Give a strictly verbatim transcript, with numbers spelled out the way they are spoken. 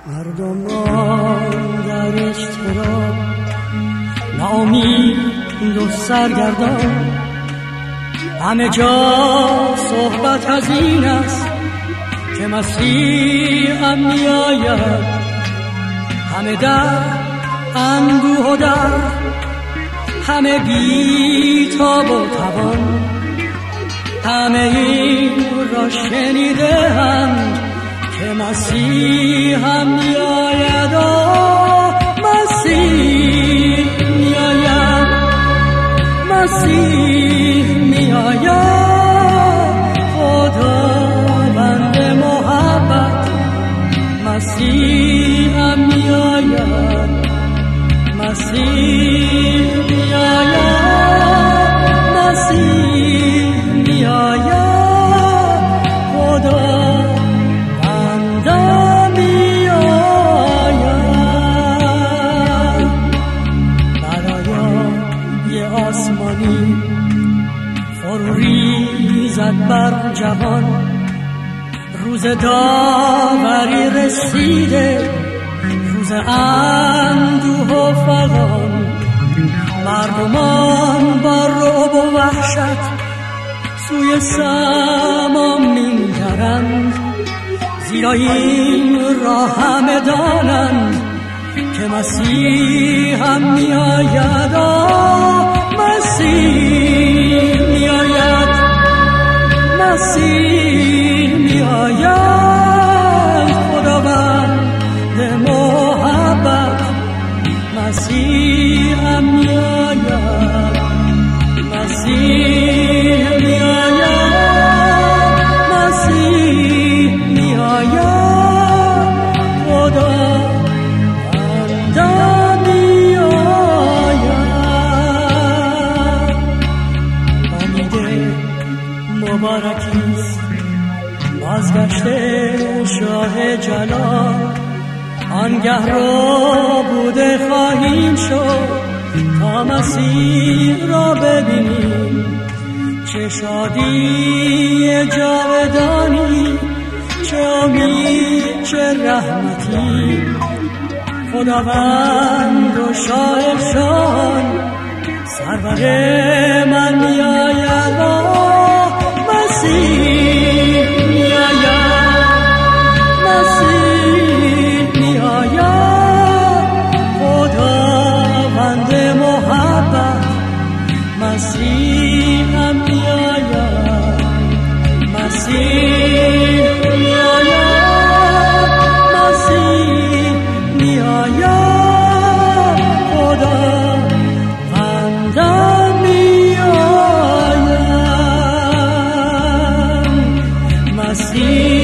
مردمان در اضطراب، ناامید و سرگردان، همه جا صحبت از این است که مسیحم می آید. همه در اندوه و درد، همه بی تاب و توان، همه این را شنیده‌اند که مسیحم می آید. مسیح می آید، مسیح می آید، خداوند محبت. مسیحم می آید، مسیح می آید، مسیح می آید، خداوند می آید. برای آسمانی فرو ریزد بر جهان، روز داوری رسیده، روز اندوه و فغان. مردمان با رعب و وحشت سوی سما می‌گردند، زیرا این را همه دانند که مسیحم می‌آید. مسیح می‌آید، مسیح می‌آید، خداوند محبت. مسیحم می‌آید، مسیح می‌آید، مسیح می‌آید، خداوند می‌آید. امید مبارکی است بازگشت شاه جلال، آنگه را بوده خواهیم شد تا مسیح را ببینیم. چه شادی جاودانی، چه امید، چه رحمتی، خداوند و شاه شان سرور من می آید. مسیح می آید، مسیح می آید، خداوند محبت. مسیحم می آید، مسیح می آید، مسیح می آید، خداوند می آید. مسیح